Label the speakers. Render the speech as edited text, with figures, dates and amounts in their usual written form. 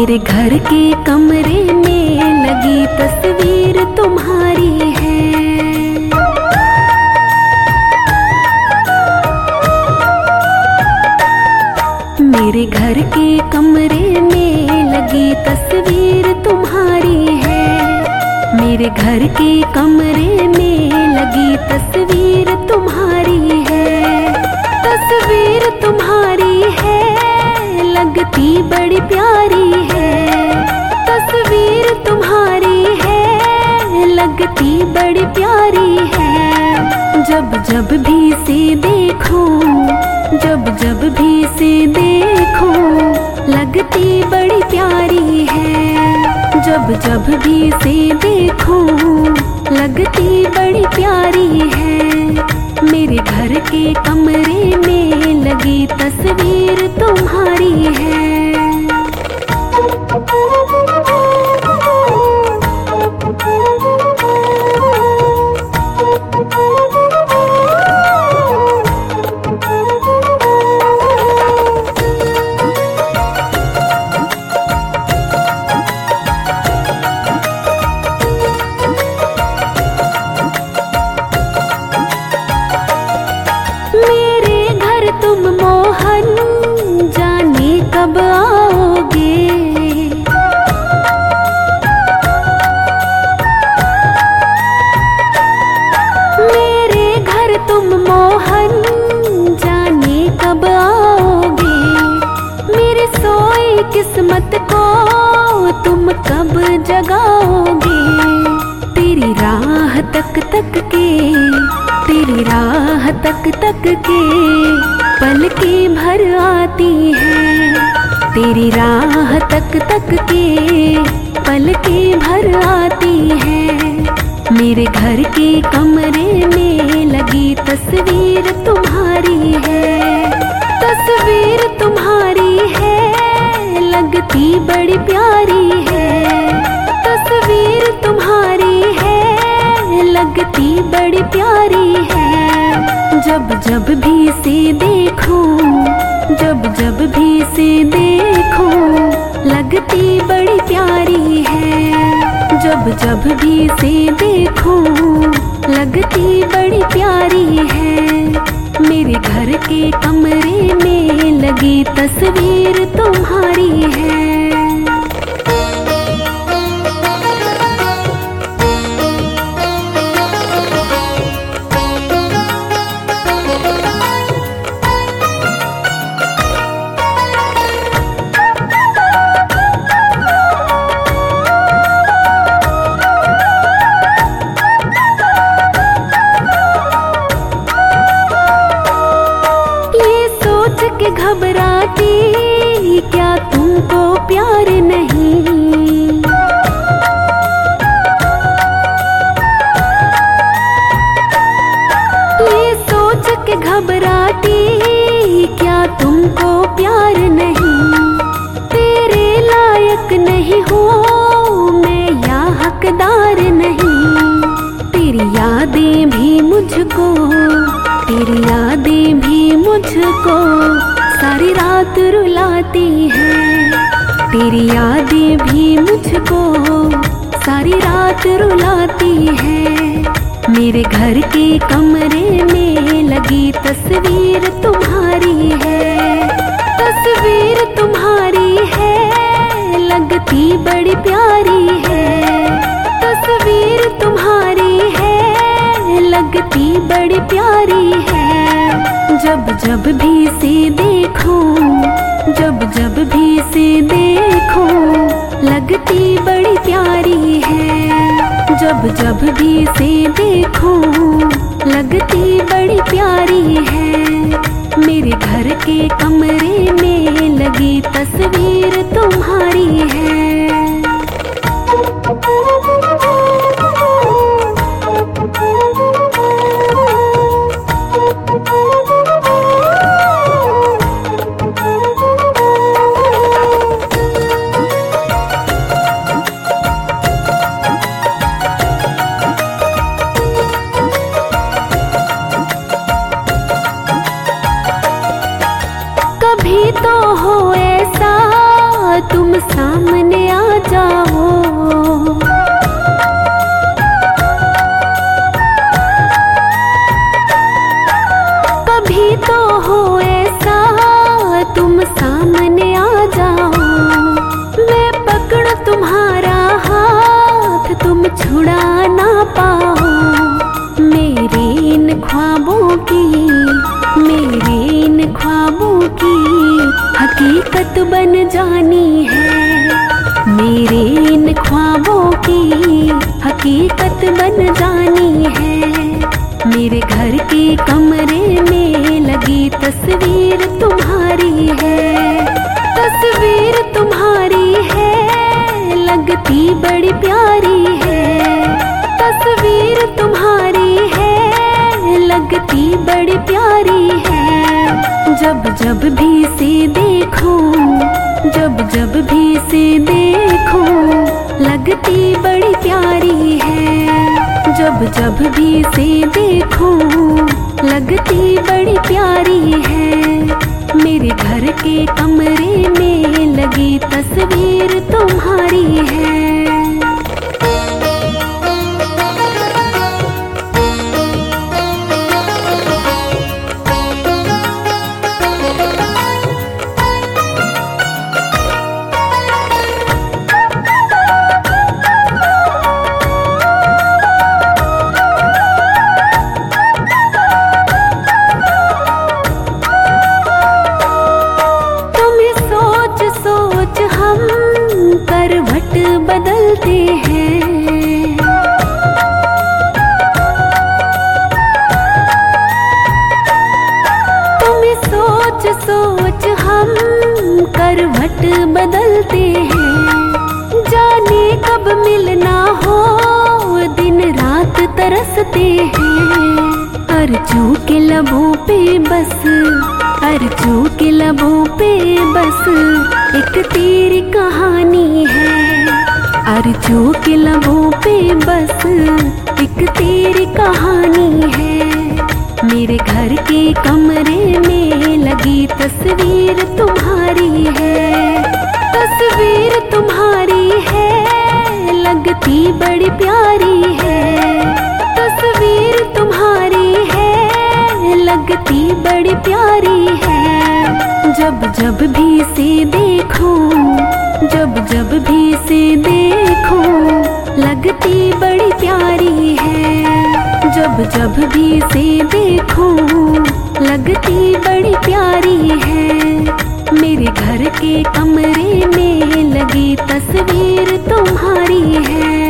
Speaker 1: मेरे घर के कमरे में लगी तस्वीर तुम्हारी है। मेरे घर के कमरे में लगी तस्वीर तुम्हारी है। मेरे घर के कमरे में लगी तस्वीर तुम्हारी है। तस्वीर तुम्हारी है, लगती बड़ी प्यारी है। तस्वीर तुम्हारी है, लगती बड़ी प्यारी है। जब जब भी से देखो, जब जब भी से देखो, लगती बड़ी प्यारी है। जब जब भी से देखो, लगती बड़ी प्यारी है। मेरे घर के कमरे में लगी तस्वीर तुम्हारी है। तुम मोहन जाने कब आओगे। मेरे घर तुम मोहन जाने कब आओगे। मेरी सोई किस्मत को तुम कब जगाओगे। तेरी राह तक तक के, तेरी राह तक तक के पलकें भर आती है। तेरी राह तक तक के पलकें भर आती है। मेरे घर के कमरे में लगी तस्वीर तुम्हारी है। तस्वीर तुम्हारी है, लगती बड़ी प्यारी है। तस्वीर तुम्हारी है, लगती बड़ी प्यारी है। जब जब भी से देखो, जब जब भी से देखो, लगती बड़ी प्यारी है। जब जब भी से देखो, लगती बड़ी प्यारी है। मेरे घर के कमरे में लगी तस्वीर तुम्हारी है। घबराती क्या तुमको प्यार नहीं। ये सोच के घबराती क्या तुमको प्यार नहीं। तेरे लायक नहीं हूँ मैं या हकदार नहीं। तेरी यादें भी मुझको, तेरी यादें भी मुझको सारी रात रुलाती हैं। तेरी यादें भी मुझको सारी रात रुलाती हैं। मेरे घर के कमरे में लगी तस्वीर तुम्हारी है। तस्वीर तुम्हारी है, लगती बड़ी प्यारी है। तस्वीर तुम्हारी है, लगती बड़ी प्यारी है। जब जब भी से देखो, जब जब भी से देखो, लगती बड़ी प्यारी है। जब जब भी से देखो, लगती बड़ी प्यारी है। मेरे घर के कमरे में लगी तस्वीर तुम्हारी है। कभी तो हो ऐसा हकीकत बन जानी है, मेरे इन ख्वाबों की हकीकत बन जानी है। मेरे घर के कमरे में लगी तस्वीर तुम्हारी है, तस्वीर तुम्हारी है, लगती बड़ी प्यारी है। तस्वीर तुम्हारी है, लगती बड़ी प्यारी है। जब जब भी से देखूं, जब जब भी से देखूं, लगती बड़ी प्यारी है। जब जब भी से देखूं, लगती बड़ी प्यारी है। मेरे घर के कमरे में लगी तस्वीर तुम्हारी है। करवट बदलते हैं, तुम्हें सोच सोच हम करवट बदलते हैं। जाने कब मिलना हो, दिन रात तरसते हैं। अर्जू के लबों पे बस, अर्जू के लबों पे बस एक तेरी कहानी है। अर्जू के लबों पे बस एक तेरी कहानी है। मेरे घर के कमरे में लगी तस्वीर तुम्हारी है, तस्वीर तुम्हारी है, लगती बड़ी प्यारी है। तस्वीर तुम्हारी है, लगती बड़ी प्यारी है। जब जब भी से देखूं, जब जब भी से देखूं, लगती बड़ी प्यारी है। जब जब भी से देखूं, लगती बड़ी प्यारी है। मेरे घर के कमरे में लगी तस्वीर तुम्हारी है।